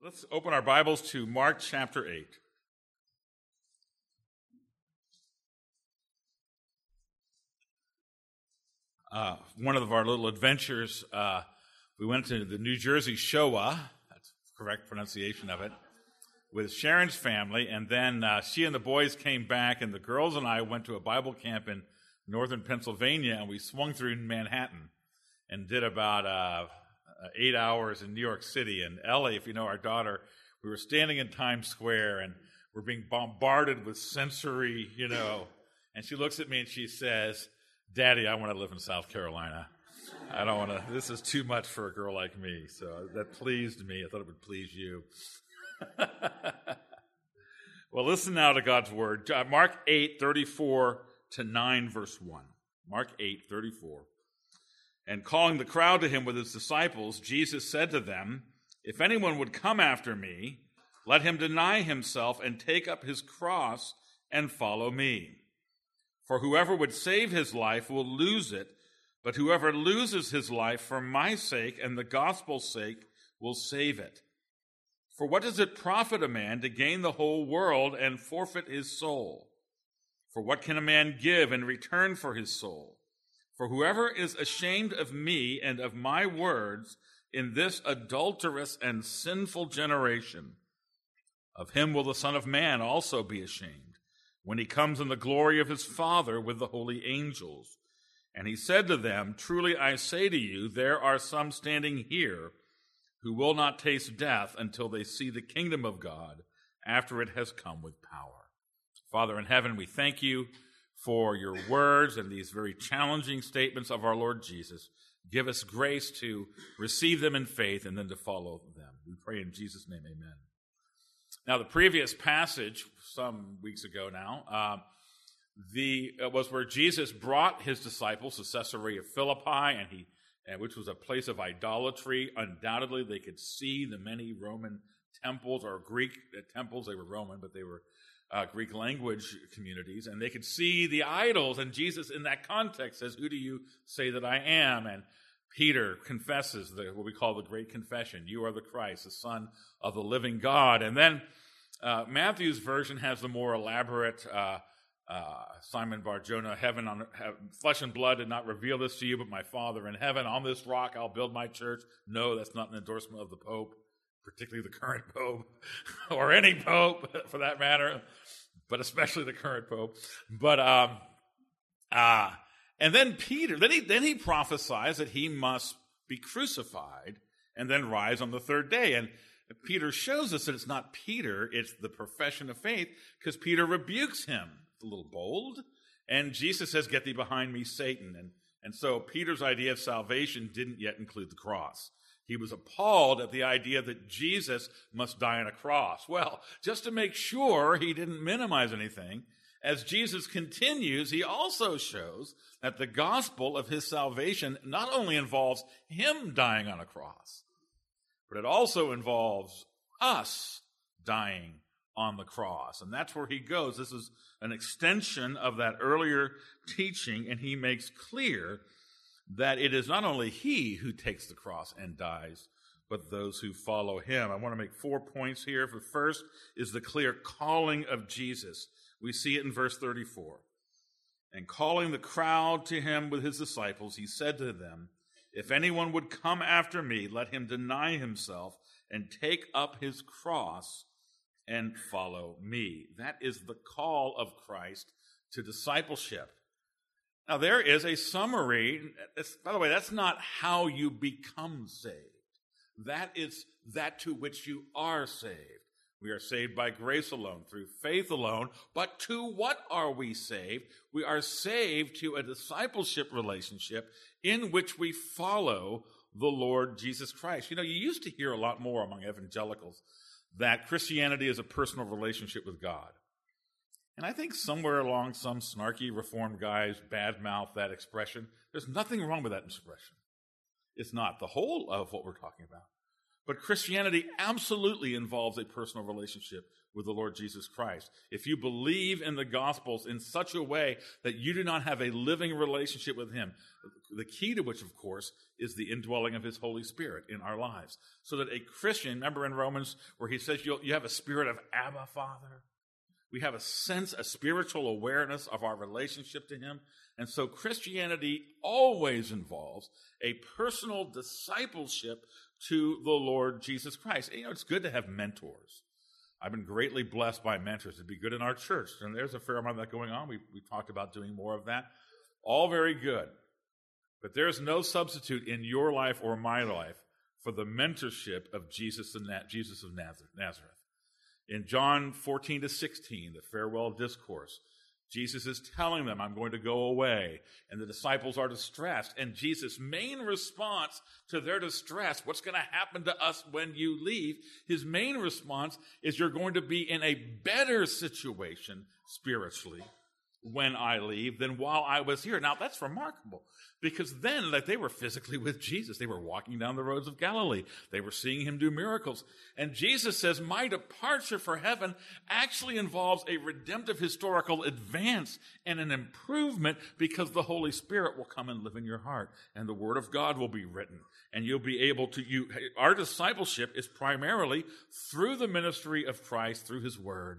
Let's open our Bibles to Mark chapter 8. One of our little adventures, we went to the New Jersey Showa, that's the correct pronunciation of it, with Sharon's family, and then she and the boys came back, and the girls and I went to a Bible camp in northern Pennsylvania, and we swung through Manhattan and did about 8 hours in New York City. And Ellie, if you know our daughter, we were standing in Times Square, and we're being bombarded with sensory, and she looks at me and she says, "Daddy, I want to live in South Carolina. I don't want to, this is too much for a girl like me." So that pleased me. I thought it would please you. Well, listen now to God's word. Mark 8:34 to 9, verse 1. Mark 8:34. "And calling the crowd to him with his disciples, Jesus said to them, 'If anyone would come after me, let him deny himself and take up his cross and follow me. For whoever would save his life will lose it, but whoever loses his life for my sake and the gospel's sake will save it. For what does it profit a man to gain the whole world and forfeit his soul? For what can a man give in return for his soul? For whoever is ashamed of me and of my words in this adulterous and sinful generation, of him will the Son of Man also be ashamed, when he comes in the glory of his Father with the holy angels.' And he said to them, 'Truly I say to you, there are some standing here who will not taste death until they see the kingdom of God after it has come with power.'" Father in heaven, we thank you for your words and these very challenging statements of our Lord Jesus. Give us grace to receive them in faith and then to follow them. We pray in Jesus' name, amen. Now, the previous passage, some weeks ago now, was where Jesus brought his disciples to Caesarea Philippi, which was a place of idolatry. Undoubtedly, they could see the many Roman temples, or Greek temples. They were Roman, but they were Greek language communities, and they could see the idols. And Jesus, in that context, says, "Who do you say that I am?" And Peter confesses what we call the Great Confession: "You are the Christ, the Son of the living God." And then Matthew's version has the more elaborate Simon Bar-Jonah, "Flesh and blood did not reveal this to you, but my Father in heaven. On this rock I'll build my church." No, that's not an endorsement of the Pope, particularly the current Pope, or any Pope for that matter, but especially the current Pope. But and then Peter, then he prophesies that he must be crucified and then rise on the third day. And Peter shows us that it's not Peter, it's the profession of faith, because Peter rebukes him. It's a little bold. And Jesus says, "Get thee behind me, Satan." And so Peter's idea of salvation didn't yet include the cross. He was appalled at the idea that Jesus must die on a cross. Well, just to make sure he didn't minimize anything, as Jesus continues, he also shows that the gospel of his salvation not only involves him dying on a cross, but it also involves us dying on the cross. And that's where he goes. This is an extension of that earlier teaching, and he makes clear that it is not only he who takes the cross and dies, but those who follow him. I want to make 4 points here. The first is the clear calling of Jesus. We see it in verse 34. "And calling the crowd to him with his disciples, he said to them, 'If anyone would come after me, let him deny himself and take up his cross and follow me.'" That is the call of Christ to discipleship. Now, there is a summary. By the way, that's not how you become saved. That is that to which you are saved. We are saved by grace alone, through faith alone. But to what are we saved? We are saved to a discipleship relationship in which we follow the Lord Jesus Christ. You used to hear a lot more among evangelicals that Christianity is a personal relationship with God. And I think somewhere along some snarky Reformed guys badmouth that expression. There's nothing wrong with that expression. It's not the whole of what we're talking about. But Christianity absolutely involves a personal relationship with the Lord Jesus Christ. If you believe in the Gospels in such a way that you do not have a living relationship with him, the key to which, of course, is the indwelling of his Holy Spirit in our lives. So that a Christian, remember in Romans where he says you have a spirit of Abba, Father? We have a sense, a spiritual awareness of our relationship to him. And so Christianity always involves a personal discipleship to the Lord Jesus Christ. And, it's good to have mentors. I've been greatly blessed by mentors. It'd be good in our church. And there's a fair amount of that going on. We talked about doing more of that. All very good. But there's no substitute in your life or my life for the mentorship of Jesus of Nazareth. In John 14-16, the farewell discourse, Jesus is telling them, I'm going to go away. And the disciples are distressed. And Jesus' main response to their distress, what's going to happen to us when you leave? His main response is you're going to be in a better situation spiritually when I leave than while I was here. Now, that's remarkable because then they were physically with Jesus. They were walking down the roads of Galilee. They were seeing him do miracles. And Jesus says, my departure for heaven actually involves a redemptive historical advance and an improvement because the Holy Spirit will come and live in your heart and the Word of God will be written. And you'll be able to, our discipleship is primarily through the ministry of Christ, through his Word,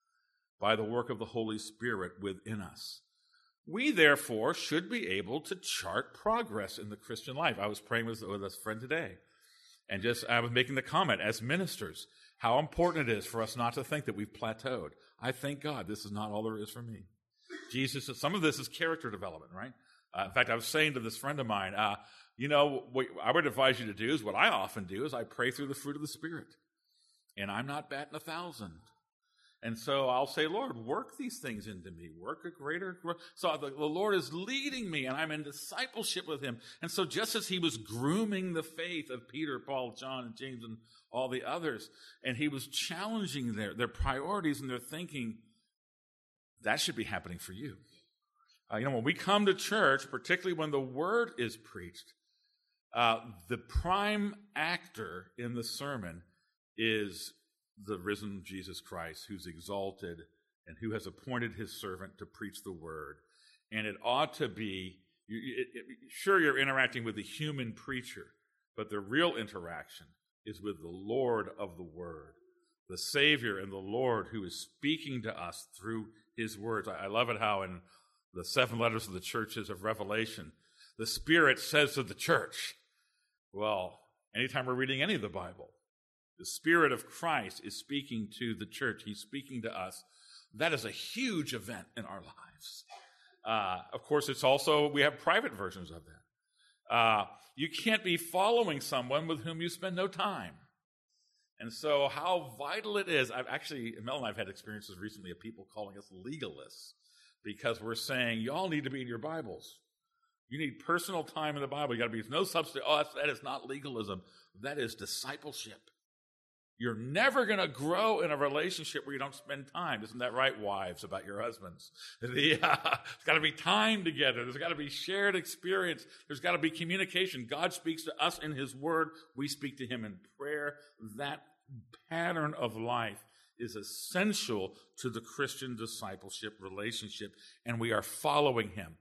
by the work of the Holy Spirit within us. We, therefore, should be able to chart progress in the Christian life. I was praying with a friend today, and I was making the comment, as ministers, how important it is for us not to think that we've plateaued. I thank God this is not all there is for me. Jesus, some of this is character development, right? In fact, I was saying to this friend of mine, what I would advise you to do is what I often do is I pray through the fruit of the Spirit, and I'm not batting 1,000. And so I'll say, Lord, work these things into me. Work a greater growth. So the Lord is leading me, and I'm in discipleship with him. And so just as he was grooming the faith of Peter, Paul, John, and James, and all the others, and he was challenging their priorities and their thinking, that should be happening for you. When we come to church, particularly when the word is preached, the prime actor in the sermon is the risen Jesus Christ, who's exalted and who has appointed his servant to preach the word. And it ought to be, sure, you're interacting with the human preacher, but the real interaction is with the Lord of the word, the Savior and the Lord who is speaking to us through his words. I love it how in the 7 letters of the churches of Revelation, the Spirit says to the church, well, anytime we're reading any of the Bible, the Spirit of Christ is speaking to the church. He's speaking to us. That is a huge event in our lives. Of course, it's also, we have private versions of that. You can't be following someone with whom you spend no time. And so how vital it is. Mel and I have had experiences recently of people calling us legalists because we're saying, y'all need to be in your Bibles. You need personal time in the Bible. You got to be, no substitute. That is not legalism. That is discipleship. You're never going to grow in a relationship where you don't spend time. Isn't that right, wives, about your husbands? There's got to be time together. There's got to be shared experience. There's got to be communication. God speaks to us in his word. We speak to him in prayer. That pattern of life is essential to the Christian discipleship relationship, and we are following him.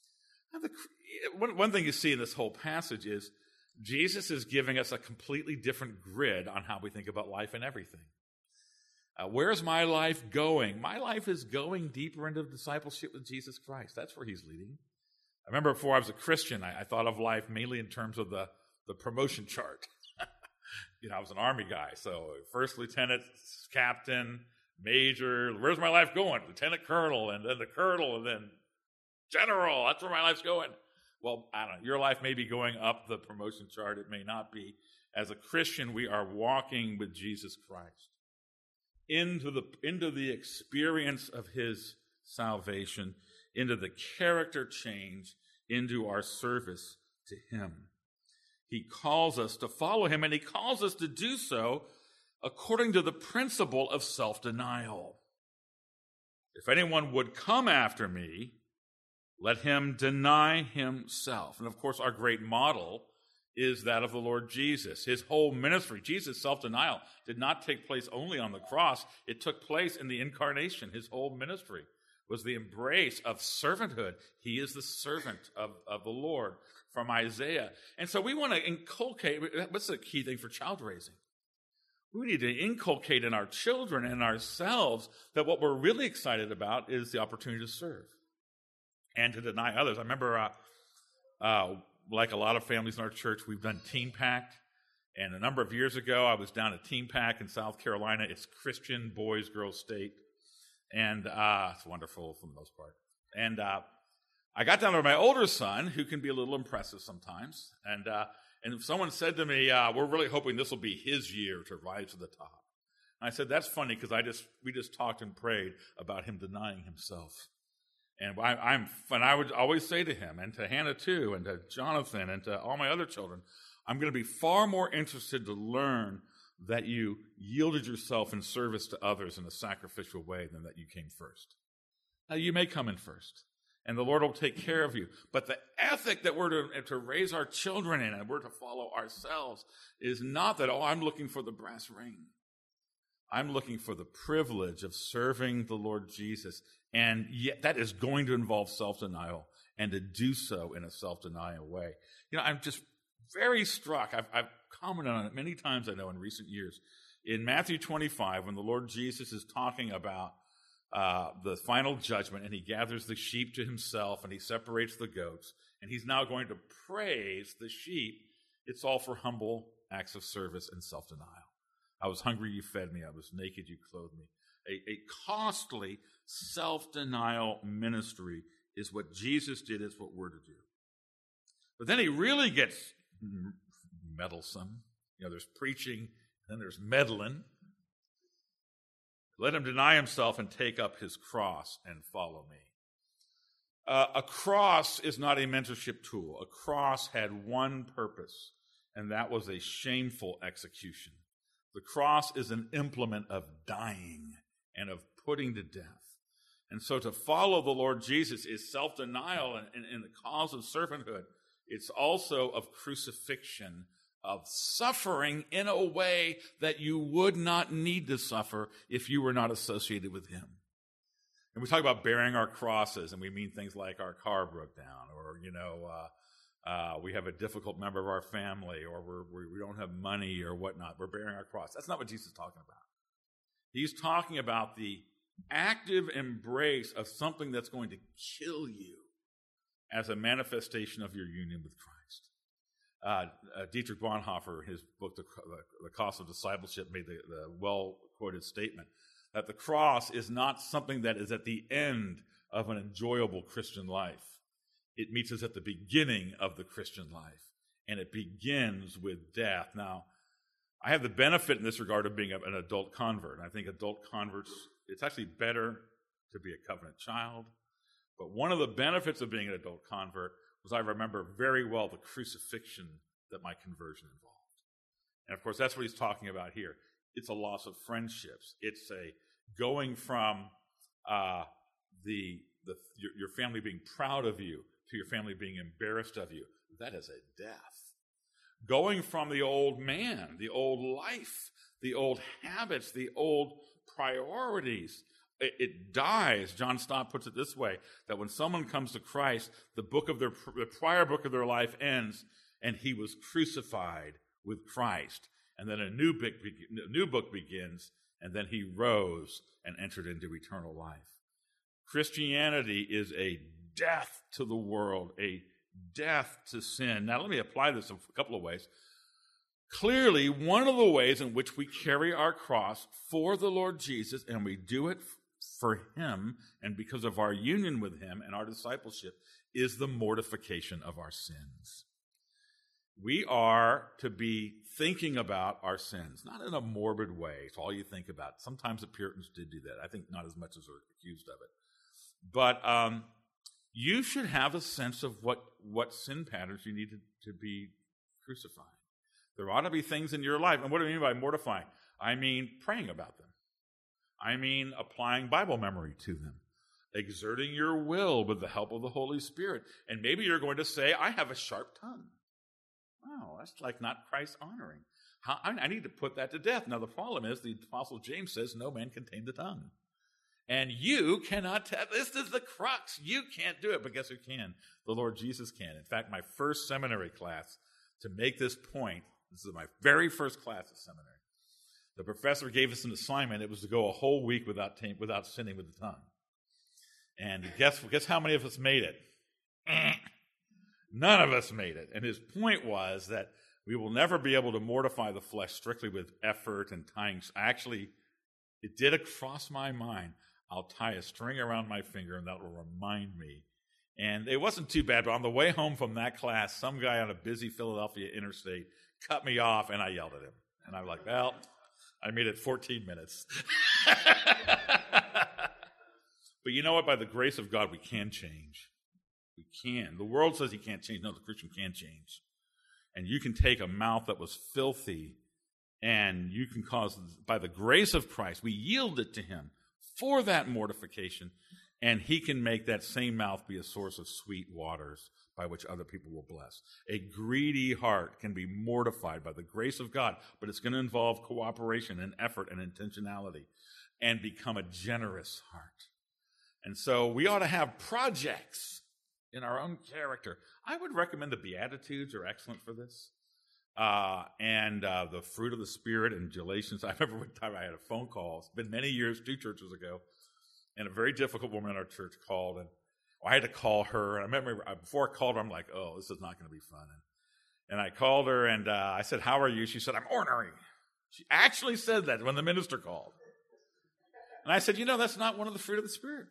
One thing you see in this whole passage is Jesus is giving us a completely different grid on how we think about life and everything. Where's my life going? My life is going deeper into discipleship with Jesus Christ. That's where he's leading. I remember before I was a Christian, I thought of life mainly in terms of the promotion chart. I was an Army guy, so first lieutenant, captain, major. Where's my life going? Lieutenant colonel, and then the colonel, and then general. That's where my life's going. Well, I don't know. Your life may be going up the promotion chart. It may not be. As a Christian, we are walking with Jesus Christ into the experience of his salvation, into the character change, into our service to him. He calls us to follow him, and he calls us to do so according to the principle of self-denial. If anyone would come after me, let him deny himself. And of course, our great model is that of the Lord Jesus. His whole ministry, Jesus' self-denial, did not take place only on the cross. It took place in the incarnation. His whole ministry was the embrace of servanthood. He is the servant of the Lord, from Isaiah. And so we want to inculcate, what's the key thing for child raising? We need to inculcate in our children and ourselves that what we're really excited about is the opportunity to serve and to deny others. I remember, like a lot of families in our church, we've done Teen Pact. And a number of years ago, I was down at Teen Pact in South Carolina. It's Christian boys, girls state. And it's wonderful for the most part. And I got down to my older son, who can be a little impressive sometimes. And someone said to me, we're really hoping this will be his year to rise to the top. And I said, that's funny, because we just talked and prayed about him denying himself. And I would always say to him, and to Hannah too, and to Jonathan, and to all my other children, I'm going to be far more interested to learn that you yielded yourself in service to others in a sacrificial way than that you came first. Now, you may come in first, and the Lord will take care of you. But the ethic that we're to raise our children in and we're to follow ourselves is not that, I'm looking for the brass ring. I'm looking for the privilege of serving the Lord Jesus. And yet that is going to involve self-denial, and to do so in a self-denial way. I'm just very struck. I've commented on it many times, I know, in recent years. In Matthew 25, when the Lord Jesus is talking about the final judgment, and he gathers the sheep to himself, and he separates the goats, and he's now going to praise the sheep, it's all for humble acts of service and self-denial. I was hungry, you fed me. I was naked, you clothed me. A costly self-denial ministry is what Jesus did, is what we're to do. But then he really gets meddlesome. There's preaching, and then there's meddling. Let him deny himself and take up his cross and follow me. A cross is not a mentorship tool. A cross had one purpose, and that was a shameful execution. The cross is an implement of dying and of putting to death. And so to follow the Lord Jesus is self-denial in the cause of servanthood. It's also of crucifixion, of suffering in a way that you would not need to suffer if you were not associated with him. And we talk about bearing our crosses, and we mean things like our car broke down, or, we have a difficult member of our family, or we don't have money or whatnot. We're bearing our cross. That's not what Jesus is talking about. He's talking about the active embrace of something that's going to kill you as a manifestation of your union with Christ. Dietrich Bonhoeffer, in his book, The Cost of Discipleship, made the well-quoted statement that the cross is not something that is at the end of an enjoyable Christian life. It meets us at the beginning of the Christian life, and it begins with death. Now, I have the benefit in this regard of being an adult convert. I think adult converts, it's actually better to be a covenant child. But one of the benefits of being an adult convert was I remember very well the crucifixion that my conversion involved. And of course, that's what he's talking about here. It's a loss of friendships. It's a going from your family being proud of you to your family being embarrassed of you. That is a death. Going from the old man, the old life, the old habits, the old priorities. It dies. John Stott puts it this way, that when someone comes to Christ, the prior book of their life ends, and he was crucified with Christ. And then a new book begins, and then he rose and entered into eternal life. Christianity is a death to the world, a death to sin. Now, let me apply this in a couple of ways. Clearly, one of the ways in which we carry our cross for the Lord Jesus, and we do it for him and because of our union with him and our discipleship, is the mortification of our sins. We are to be thinking about our sins, not in a morbid way. It's all you think about. Sometimes the Puritans did do that. I think not as much as they're accused of it. But you should have a sense of what sin patterns you need to be crucifying. There ought to be things in your life. And what do I mean by mortifying? I mean praying about them. I mean applying Bible memory to them. Exerting your will with the help of the Holy Spirit. And maybe you're going to say, I have a sharp tongue. Oh, that's like not Christ honoring. I need to put that to death. Now, the problem is the Apostle James says no man can tame the tongue. And you cannot tell. This is the crux. You can't do it, but guess who can? The Lord Jesus can. In fact, my first seminary class, to make this point, this is my very first class of seminary, the professor gave us an assignment. It was to go a whole week without sinning with the tongue. And guess how many of us made it? None of us made it. And his point was that we will never be able to mortify the flesh strictly with effort and tying. Actually, it did cross my mind. I'll tie a string around my finger, and that will remind me. And it wasn't too bad, but on the way home from that class, some guy on a busy Philadelphia interstate cut me off, and I yelled at him. And I'm like, well, I made it 14 minutes. But you know what? By the grace of God, we can change. We can. The world says he can't change. No, the Christian can change. And you can take a mouth that was filthy, and you can cause, by the grace of Christ, we yield it to him for that mortification, and he can make that same mouth be a source of sweet waters by which other people will bless. A greedy heart can be mortified by the grace of God, but it's going to involve cooperation and effort and intentionality, and become a generous heart. And so we ought to have projects in our own character. I would recommend the Beatitudes are excellent for this. And the fruit of the Spirit in Galatians. I remember one time I had a phone call. It's been many years, 2 churches ago. And a very difficult woman in our church called. And I had to call her. And I remember before I called her, I'm like, oh, this is not going to be fun. And I called her and I said, how are you? She said, I'm ornery. She actually said that when the minister called. And I said, that's not one of the fruit of the Spirit.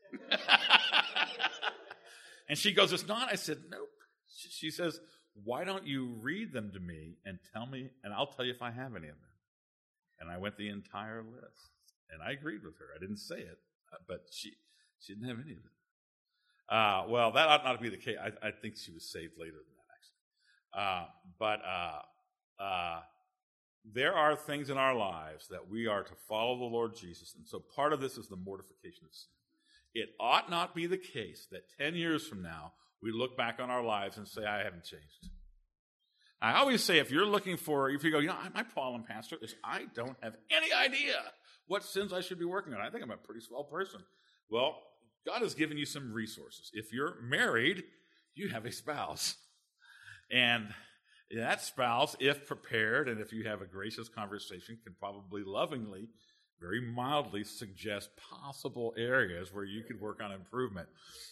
And she goes, it's not. I said, nope. She says, why don't you read them to me and tell me, and I'll tell you if I have any of them. And I went the entire list. And I agreed with her. I didn't say it, but she didn't have any of it. Well, that ought not to be the case. I think she was saved later than that, actually. There are things in our lives that we are to follow the Lord Jesus. And so part of this is the mortification of sin. It ought not be the case that 10 years from now, we look back on our lives and say, I haven't changed. I always say, if you go, my problem, Pastor, is I don't have any idea what sins I should be working on. I think I'm a pretty swell person. Well, God has given you some resources. If you're married, you have a spouse. And that spouse, if prepared, and if you have a gracious conversation, can probably lovingly, very mildly suggest possible areas where you could work on improvement.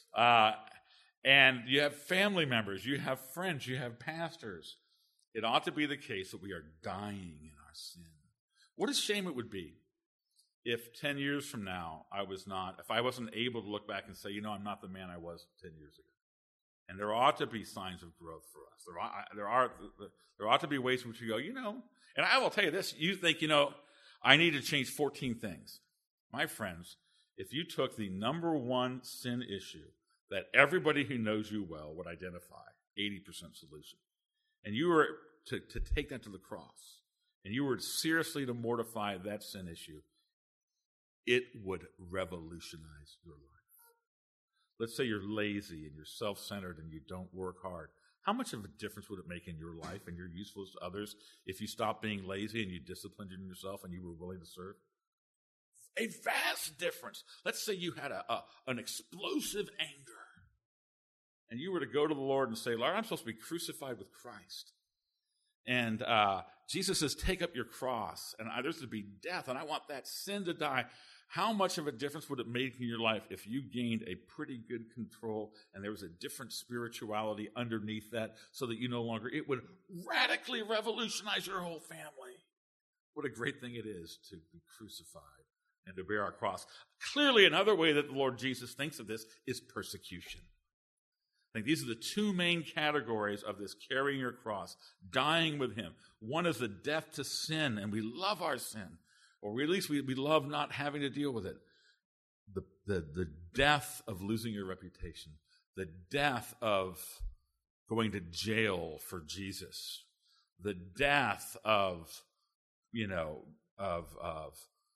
And you have family members, you have friends, you have pastors. It ought to be the case that we are dying in our sin. What a shame it would be if 10 years from now if I wasn't able to look back and say, I'm not the man I was 10 years ago. And there ought to be signs of growth for us. There ought to be ways in which we go, and I will tell you this, you think, I need to change 14 things. My friends, if you took the number one sin issue that everybody who knows you well would identify, 80% solution, and you were to take that to the cross, and you were seriously to mortify that sin issue, it would revolutionize your life. Let's say you're lazy and you're self-centered and you don't work hard. How much of a difference would it make in your life and your usefulness to others if you stopped being lazy and you disciplined yourself and you were willing to serve? A vast difference. Let's say you had an explosive anger and you were to go to the Lord and say, Lord, I'm supposed to be crucified with Christ. And Jesus says, take up your cross, and there's to be death, and I want that sin to die. How much of a difference would it make in your life if you gained a pretty good control and there was a different spirituality underneath that so that you no longer, it would radically revolutionize your whole family. What a great thing it is to be crucified and to bear our cross. Clearly, another way that the Lord Jesus thinks of this is persecution. I think these are the two main categories of this carrying your cross, dying with him. One is the death to sin, and we love our sin. Or at least we love not having to deal with it. The death of losing your reputation. The death of going to jail for Jesus. The death of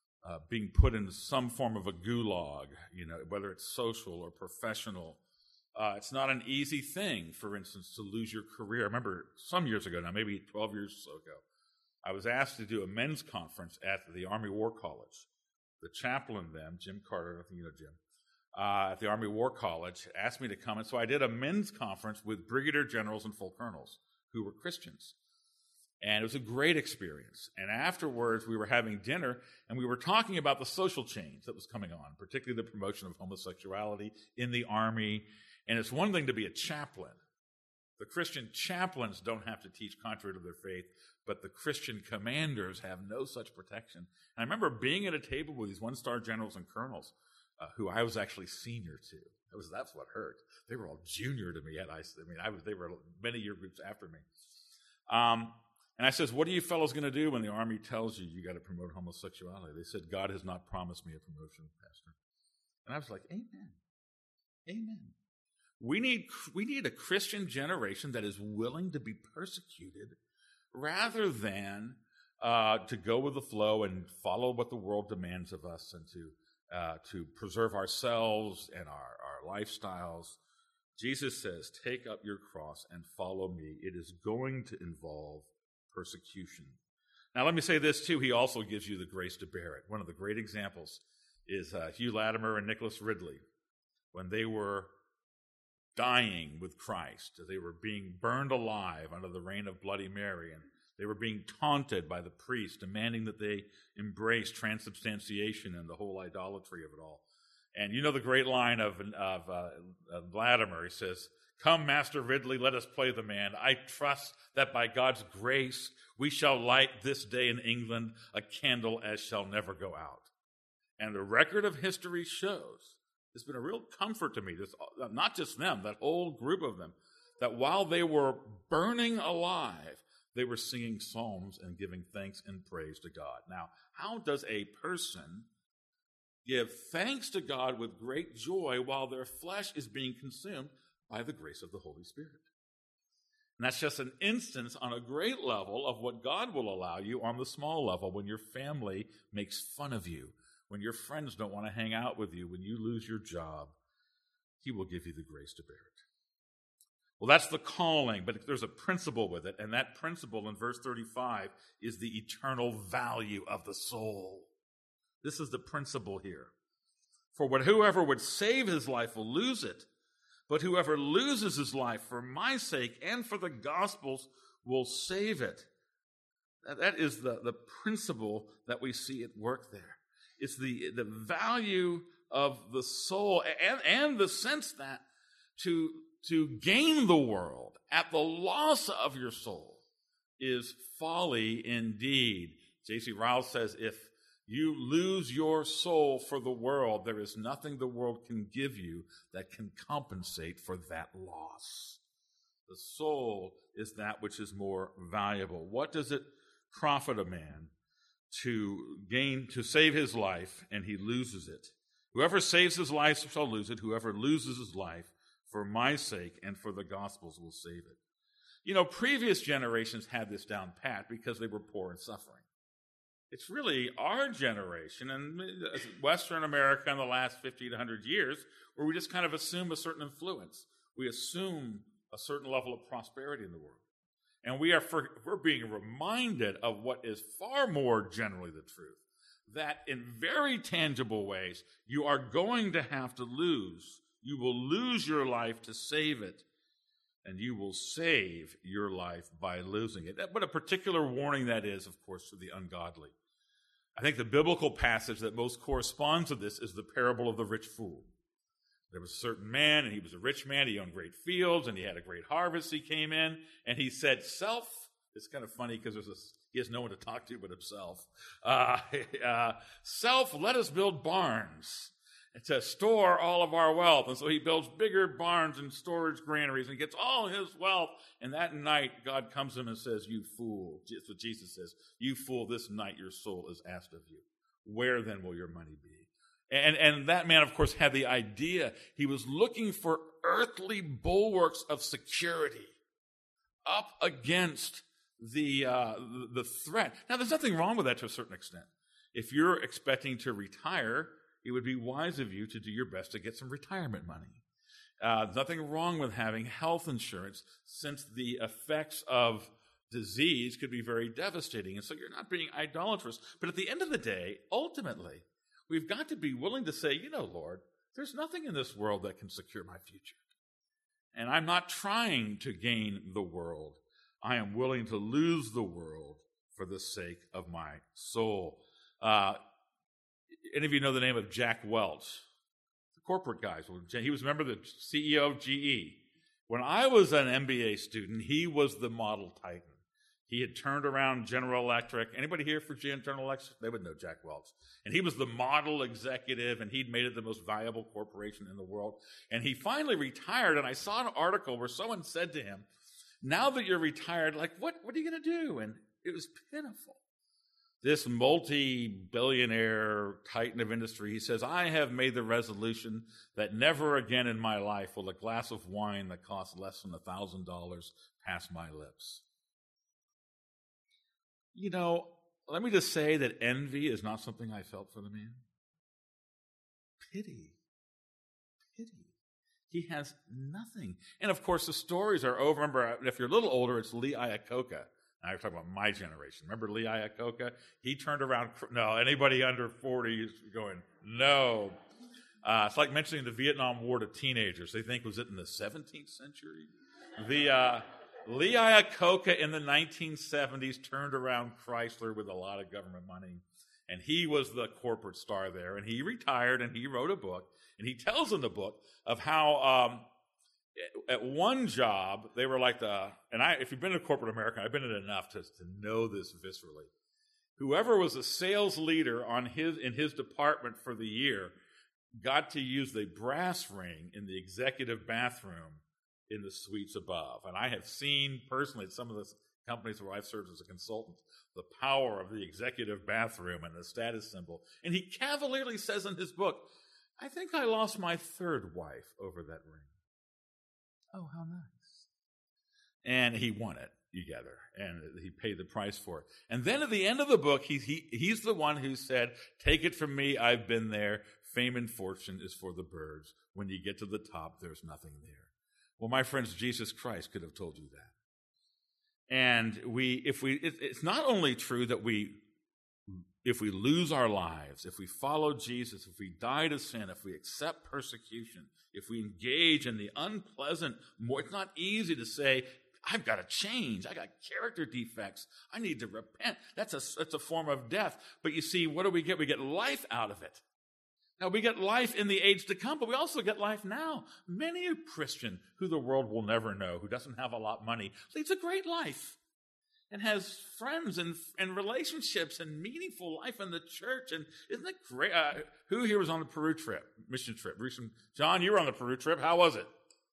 being put in some form of a gulag, whether it's social or professional. It's not an easy thing, for instance, to lose your career. I remember some years ago now, maybe 12 years or so ago, I was asked to do a men's conference at the Army War College. The chaplain then, Jim Carter, I think you know Jim, at the Army War College, asked me to come. And so I did a men's conference with brigadier generals and full colonels who were Christians. And it was a great experience. And afterwards, we were having dinner, and we were talking about the social change that was coming on, particularly the promotion of homosexuality in the Army. And it's one thing to be a chaplain. The Christian chaplains don't have to teach contrary to their faith, but the Christian commanders have no such protection. And I remember being at a table with these one-star generals and colonels who I was actually senior to. That's what hurt. They were all junior to me. They were many year groups after me. And I says, what are you fellows going to do when the Army tells you you got to promote homosexuality? They said, God has not promised me a promotion, Pastor. And I was like, amen. Amen. We need a Christian generation that is willing to be persecuted rather than to go with the flow and follow what the world demands of us and to preserve ourselves and our lifestyles. Jesus says, take up your cross and follow me. It is going to involve persecution. Now, let me say this, too. He also gives you the grace to bear it. One of the great examples is Hugh Latimer and Nicholas Ridley. When they were dying with Christ, they were being burned alive under the reign of Bloody Mary, and they were being taunted by the priest, demanding that they embrace transubstantiation and the whole idolatry of it all. And you know the great line of Latimer. He says, come, Master Ridley, let us play the man. I trust that by God's grace we shall light this day in England a candle as shall never go out. And the record of history shows, it's been a real comfort to me, not just them, that whole group of them, that while they were burning alive, they were singing psalms and giving thanks and praise to God. Now, how does a person give thanks to God with great joy while their flesh is being consumed by the grace of the Holy Spirit? And that's just an instance on a great level of what God will allow you on the small level when your family makes fun of you, when your friends don't want to hang out with you, when you lose your job. He will give you the grace to bear it. Well, that's the calling, but there's a principle with it, and that principle in verse 35 is the eternal value of the soul. This is the principle here. For whoever would save his life will lose it, but whoever loses his life for my sake and for the gospel's will save it. That is the principle that we see at work there. It's the value of the soul and the sense that to gain the world at the loss of your soul is folly indeed. J.C. Ryle says, if you lose your soul for the world, there is nothing the world can give you that can compensate for that loss. The soul is that which is more valuable. What does it profit a man to save his life and he loses it? Whoever saves his life shall lose it. Whoever loses his life for my sake and for the gospel's will save it. You know, previous generations had this down pat because they were poor and suffering. It's really our generation and Western America in the last 50 to 100 years where we just kind of assume a certain influence. We assume a certain level of prosperity in the world. And we're being reminded of what is far more generally the truth, that in very tangible ways, you are going to have to lose. You will lose your life to save it, and you will save your life by losing it. What a particular warning that is, of course, to the ungodly. I think the biblical passage that most corresponds to this is the parable of the rich fool. There was a certain man, and he was a rich man. He owned great fields, and he had a great harvest. He came in, and he said, it's kind of funny because he has no one to talk to but himself. Self, let us build barns to store all of our wealth. And so he builds bigger barns and storage granaries and gets all his wealth. And that night, God comes to him and says, you fool. That's what Jesus says. You fool, this night your soul is asked of you. Where then will your money be? And that man, of course, had the idea. He was looking for earthly bulwarks of security up against the threat. Now, there's nothing wrong with that to a certain extent. If you're expecting to retire, it would be wise of you to do your best to get some retirement money. Nothing wrong with having health insurance, since the effects of disease could be very devastating. And so you're not being idolatrous. But at the end of the day, ultimately, we've got to be willing to say, Lord, there's nothing in this world that can secure my future. And I'm not trying to gain the world. I am willing to lose the world for the sake of my soul. Any of you know the name of Jack Welch? The corporate guys. He was, remember, the CEO of GE. When I was an MBA student, he was the model titan. He had turned around General Electric. Anybody here for General Electric? They would know Jack Welch. And he was the model executive, and he'd made it the most valuable corporation in the world. And he finally retired, and I saw an article where someone said to him, now that you're retired, what are you going to do? And it was pitiful. This multi-billionaire titan of industry, he says, I have made the resolution that never again in my life will a glass of wine that costs less than $1,000 pass my lips. Let me just say that envy is not something I felt for the man. Pity. He has nothing. And of course, the stories are over. Remember, if you're a little older, it's Lee Iacocca. I'm talking about my generation. Remember Lee Iacocca? He turned around. No, anybody under 40 is going, no. It's like mentioning the Vietnam War to teenagers. They think, was it in the 17th century? Lee Iacocca in the 1970s turned around Chrysler with a lot of government money, and he was the corporate star there, and he retired, and he wrote a book, and he tells in the book of how at one job, they were like if you've been in corporate America, I've been in it enough to know this viscerally. Whoever was a sales leader in his department for the year got to use the brass ring in the executive bathroom in the suites above. And I have seen personally at some of the companies where I've served as a consultant, the power of the executive bathroom and the status symbol. And he cavalierly says in his book, I think I lost my third wife over that ring. Oh, how nice. And he won it together, and he paid the price for it. And then at the end of the book, he's the one who said, take it from me, I've been there. Fame and fortune is for the birds. When you get to the top, there's nothing there. Well, my friends, Jesus Christ could have told you that. And it's not only true that if we lose our lives, if we follow Jesus, if we die to sin, if we accept persecution, if we engage in the unpleasant, it's not easy to say, I've got to change. I got character defects. I need to repent. That's a form of death. But you see, what do we get? We get life out of it. Now, we get life in the age to come, but we also get life now. Many a Christian who the world will never know, who doesn't have a lot of money, leads a great life and has friends and relationships and meaningful life in the church. And isn't it great? Who here was on the Peru trip, mission trip? John, you were on the Peru trip. How was it?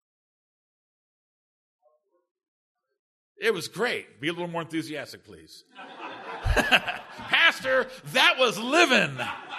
It was great. Be a little more enthusiastic, please. Pastor, that was living.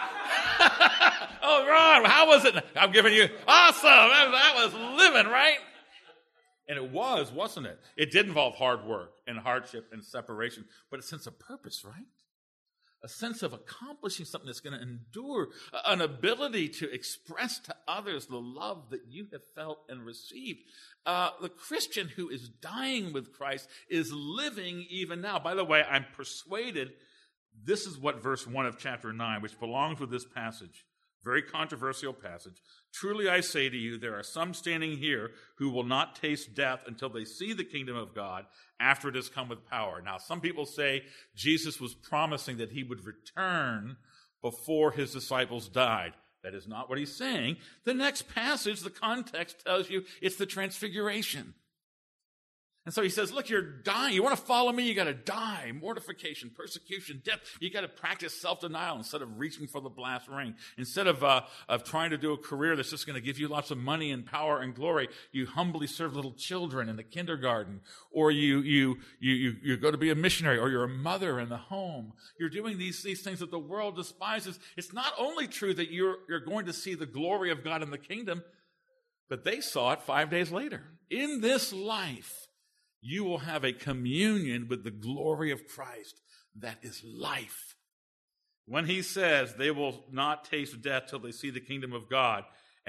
Oh, Ron, how was it? I'm giving you, awesome. That was living, right? And it was, wasn't it? It did involve hard work and hardship and separation, but a sense of purpose, right? A sense of accomplishing something that's going to endure, an ability to express to others the love that you have felt and received. The Christian who is dying with Christ is living even now. By the way, I'm persuaded this is what verse 1 of chapter 9, which belongs with this passage, very controversial passage. Truly I say to you, there are some standing here who will not taste death until they see the kingdom of God after it has come with power. Now, some people say Jesus was promising that he would return before his disciples died. That is not what he's saying. The next passage, the context tells you it's the transfiguration. And so he says, look, you're dying. You want to follow me? You got to die. Mortification, persecution, death. You got to practice self-denial instead of reaching for the brass ring. Instead of trying to do a career that's just going to give you lots of money and power and glory, you humbly serve little children in the kindergarten, or you go to be a missionary, or you're a mother in the home. You're doing these things that the world despises. It's not only true that you're going to see the glory of God in the kingdom, but they saw it 5 days later. In this life, you will have a communion with the glory of Christ that is life. When he says they will not taste death till they see the kingdom of God,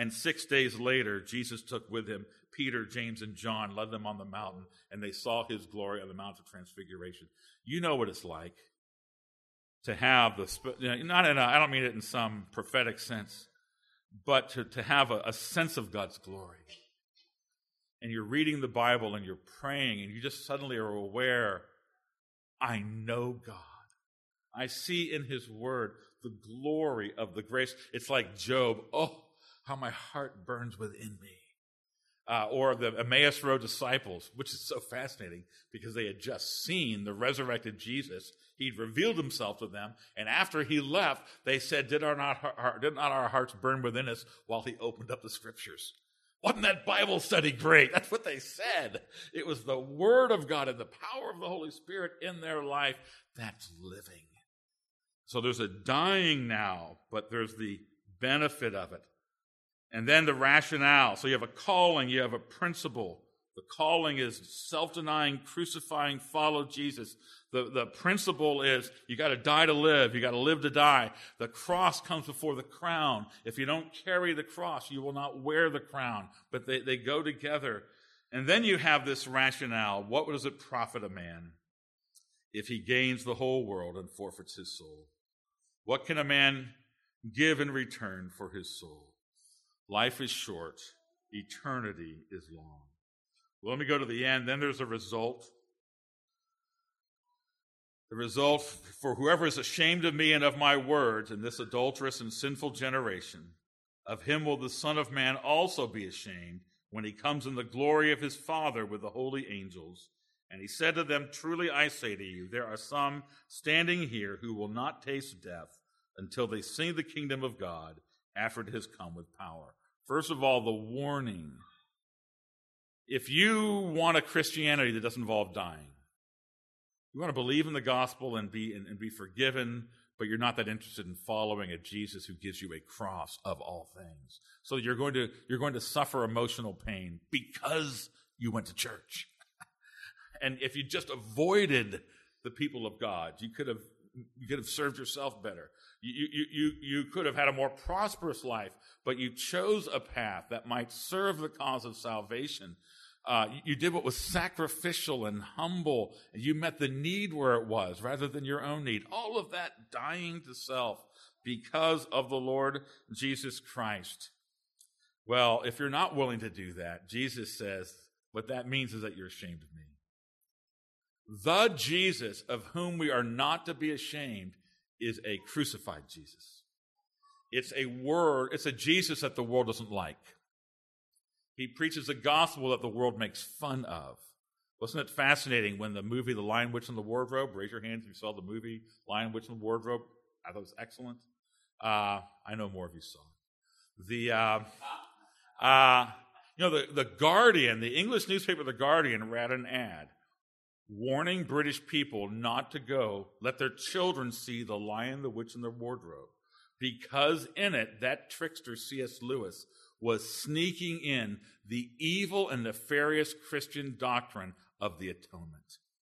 And 6 days later, Jesus took with him Peter, James, and John, led them on the mountain, and they saw his glory on the Mount of Transfiguration. You know what it's like to have I don't mean it in some prophetic sense, but to have a sense of God's glory. And you're reading the Bible and you're praying, and you just suddenly are aware, I know God. I see in his word the glory of the grace. It's like Job, oh, how my heart burns within me. Or the Emmaus Road disciples, which is so fascinating because they had just seen the resurrected Jesus. He'd revealed himself to them, and after he left, they said, did not our hearts burn within us while he opened up the scriptures? Wasn't that Bible study great? That's what they said. It was the word of God and the power of the Holy Spirit in their life that's living. So there's a dying now, but there's the benefit of it. And then the rationale. So you have a calling, you have a principle. The calling is self-denying, crucifying, follow Jesus. The principle is you got to die to live. You got to live to die. The cross comes before the crown. If you don't carry the cross, you will not wear the crown. But they go together. And then you have this rationale. What does it profit a man if he gains the whole world and forfeits his soul? What can a man give in return for his soul? Life is short. Eternity is long. Well, let me go to the end. Then there's a result. The result for whoever is ashamed of me and of my words in this adulterous and sinful generation, of him will the Son of Man also be ashamed when he comes in the glory of his Father with the holy angels. And he said to them, truly I say to you, there are some standing here who will not taste death until they see the kingdom of God after it has come with power. First of all, the warning. If you want a Christianity that doesn't involve dying, you want to believe in the gospel and be forgiven, but you're not that interested in following a Jesus who gives you a cross of all things. So you're going to suffer emotional pain because you went to church. And if you just avoided the people of God, you could have served yourself better. You could have had a more prosperous life, but you chose a path that might serve the cause of salvation. You did what was sacrificial and humble, and you met the need where it was rather than your own need. All of that dying to self because of the Lord Jesus Christ. Well, if you're not willing to do that, Jesus says, what that means is that you're ashamed of me. The Jesus of whom we are not to be ashamed is a crucified Jesus. It's a Jesus that the world doesn't like. He preaches a gospel that the world makes fun of. Wasn't it fascinating when the movie The Lion, Witch, and the Wardrobe, raise your hands if you saw the movie Lion, Witch, and the Wardrobe. I thought it was excellent. I know more of you saw it. The Guardian, the English newspaper The Guardian, ran an ad warning British people not to go let their children see The Lion, the Witch, and the Wardrobe, because in it, that trickster C.S. Lewis was sneaking in the evil and nefarious Christian doctrine of the atonement.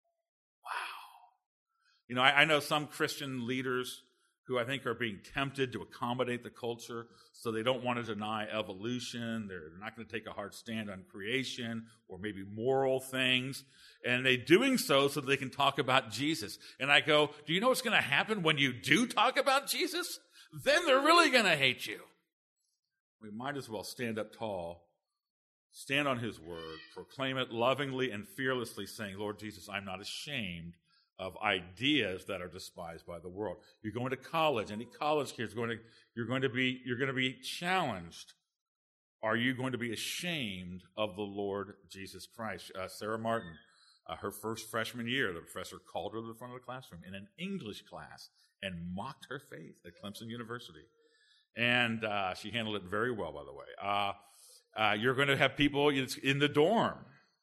Wow. I know some Christian leaders who I think are being tempted to accommodate the culture, so they don't want to deny evolution. They're not going to take a hard stand on creation or maybe moral things. And they're doing so that they can talk about Jesus. And I go, do you know what's going to happen when you do talk about Jesus? Then they're really going to hate you. We might as well stand up tall, stand on his word, proclaim it lovingly and fearlessly, saying, Lord Jesus, I'm not ashamed of ideas that are despised by the world. You're going to college. Any college kids you're going to be challenged. Are you going to be ashamed of the Lord Jesus Christ? Sarah Martin, her first freshman year, the professor called her to the front of the classroom in an English class and mocked her faith at Clemson University. And she handled it very well, by the way. You're going to have people in the dorm,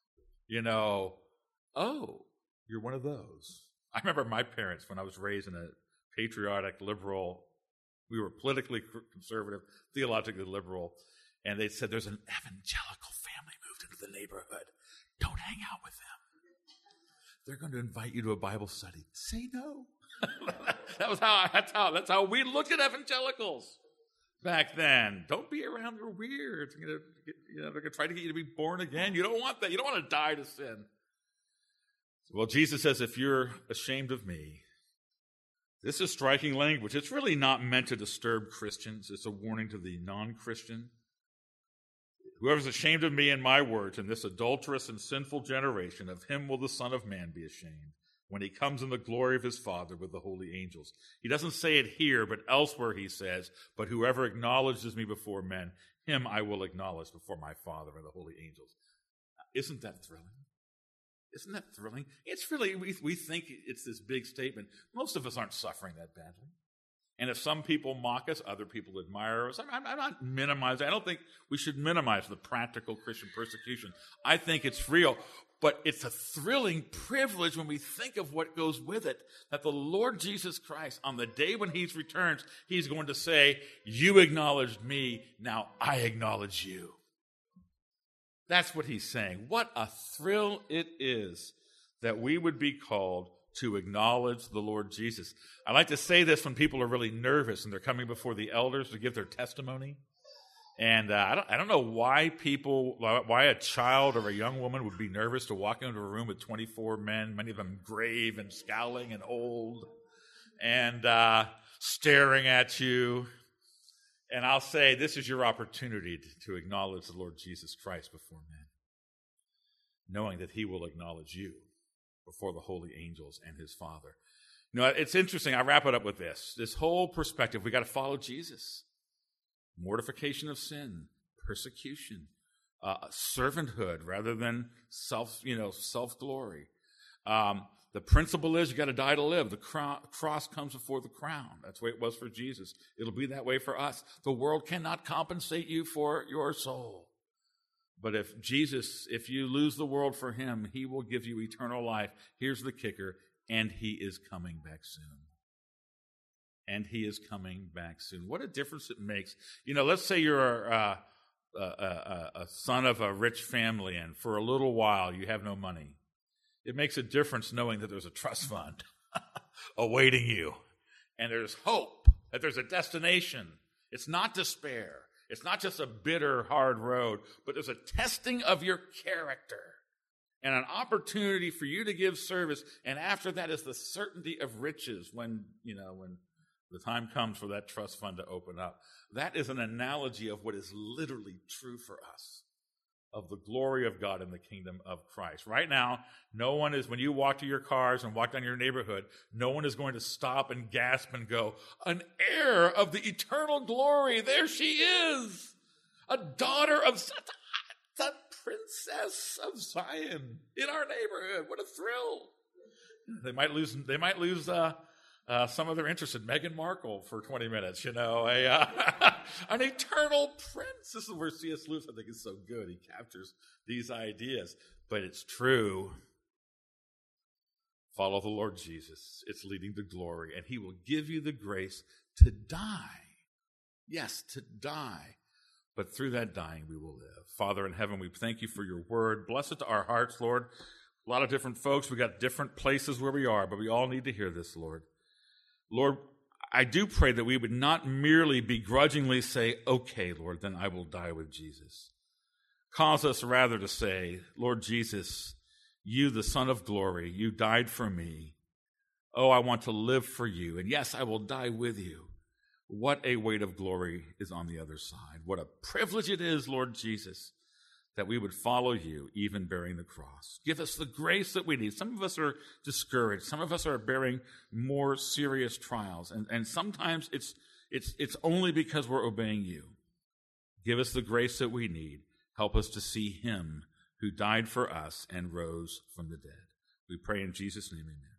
oh, you're one of those. I remember my parents, when I was raised in a patriotic, liberal, we were politically conservative, theologically liberal, and they said, there's an evangelical family moved into the neighborhood. Don't hang out with them. They're going to invite you to a Bible study. Say no. That's how we looked at evangelicals. back then. Don't be around their weird. They're going to try to get you to be born again. You don't want that. You don't want to die to sin. Well, Jesus says, if you're ashamed of me, this is striking language. It's really not meant to disturb Christians. It's a warning to the non-Christian. Whoever's ashamed of me and my words in this adulterous and sinful generation, of him will the Son of Man be ashamed when he comes in the glory of his Father with the holy angels. He doesn't say it here, but elsewhere he says, but whoever acknowledges me before men, him I will acknowledge before my Father and the holy angels. Isn't that thrilling? Isn't that thrilling? It's really, we think it's this big statement. Most of us aren't suffering that badly. And if some people mock us, other people admire us. I'm not minimizing. I don't think we should minimize the practical Christian persecution. I think it's real. But it's a thrilling privilege when we think of what goes with it, that the Lord Jesus Christ, on the day when he returns, he's going to say, you acknowledged me, now I acknowledge you. That's what he's saying. What a thrill it is that we would be called to acknowledge the Lord Jesus. I like to say this when people are really nervous and they're coming before the elders to give their testimony. And I don't know why a child or a young woman would be nervous to walk into a room with 24 men, many of them grave and scowling and old, and staring at you. And I'll say, this is your opportunity to acknowledge the Lord Jesus Christ before men, knowing that he will acknowledge you before the holy angels and his Father. You know, it's interesting. I wrap it up with this whole perspective. We got to follow Jesus. Mortification of sin, persecution, servanthood rather than self-glory. The principle is you got to die to live. The cross comes before the crown. That's the way it was for Jesus. It'll be that way for us. The world cannot compensate you for your soul. But if you lose the world for him, he will give you eternal life. Here's the kicker, and he is coming back soon. And he is coming back soon. What a difference it makes. You know, let's say you're a son of a rich family, and for a little while you have no money. It makes a difference knowing that there's a trust fund awaiting you. And there's hope, that there's a destination. It's not despair. It's not just a bitter, hard road, but there's a testing of your character and an opportunity for you to give service. And after that is the certainty of riches when the time comes for that trust fund to open up. That is an analogy of what is literally true for us, of the glory of God in the kingdom of Christ. Right now, no one is, when you walk to your cars and walk down your neighborhood, no one is going to stop and gasp and go, an heir of the eternal glory, there she is, a daughter of the princess of Zion in our neighborhood. What a thrill. They might lose some of their interest in Meghan Markle for 20 minutes, an eternal prince. This is where C.S. Lewis, I think, is so good. He captures these ideas. But it's true. Follow the Lord Jesus. It's leading to glory, and he will give you the grace to die. Yes, to die. But through that dying, we will live. Father in heaven, we thank you for your word. Bless it to our hearts, Lord. A lot of different folks. We got different places where we are, but we all need to hear this, Lord. Lord, I do pray that we would not merely begrudgingly say, okay, Lord, then I will die with Jesus. Cause us rather to say, Lord Jesus, you, the Son of glory, you died for me. Oh, I want to live for you. And yes, I will die with you. What a weight of glory is on the other side. What a privilege it is, Lord Jesus, that we would follow you, even bearing the cross. Give us the grace that we need. Some of us are discouraged. Some of us are bearing more serious trials. And sometimes it's only because we're obeying you. Give us the grace that we need. Help us to see him who died for us and rose from the dead. We pray in Jesus' name, amen.